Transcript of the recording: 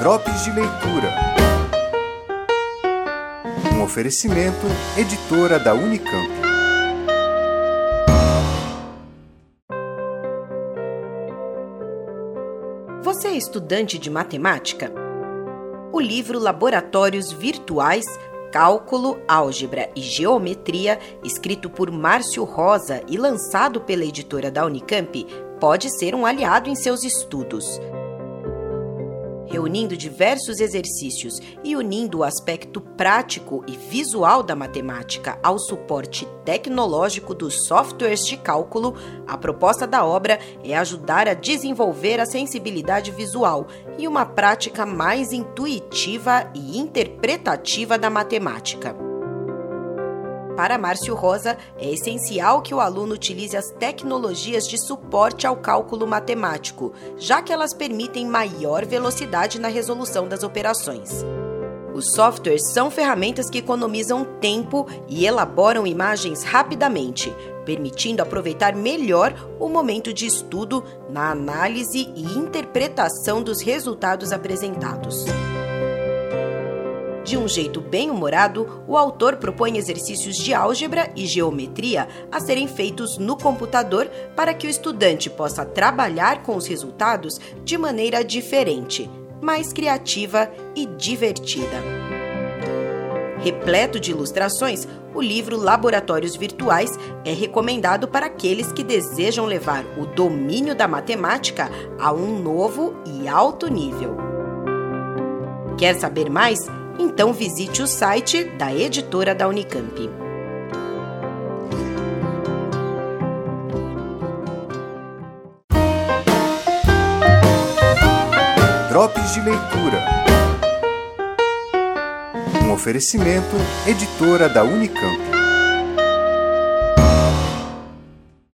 Drops de Leitura. Um oferecimento, editora da Unicamp. Você é estudante de matemática? O livro Laboratórios Virtuais, Cálculo, Álgebra e Geometria, escrito por Márcio Rosa e lançado pela editora da Unicamp, pode ser um aliado em seus estudos. Reunindo diversos exercícios e unindo o aspecto prático e visual da matemática ao suporte tecnológico dos softwares de cálculo, a proposta da obra é ajudar a desenvolver a sensibilidade visual e uma prática mais intuitiva e interpretativa da matemática. Para Márcio Rosa, é essencial que o aluno utilize as tecnologias de suporte ao cálculo matemático, já que elas permitem maior velocidade na resolução das operações. Os softwares são ferramentas que economizam tempo e elaboram imagens rapidamente, permitindo aproveitar melhor o momento de estudo na análise e interpretação dos resultados apresentados. De um jeito bem-humorado, o autor propõe exercícios de álgebra e geometria a serem feitos no computador para que o estudante possa trabalhar com os resultados de maneira diferente, mais criativa e divertida. Repleto de ilustrações, o livro Laboratórios Virtuais é recomendado para aqueles que desejam levar o domínio da matemática a um novo e alto nível. Quer saber mais? Então visite o site da editora da Unicamp. Drops de Leitura. Um oferecimento, editora da Unicamp.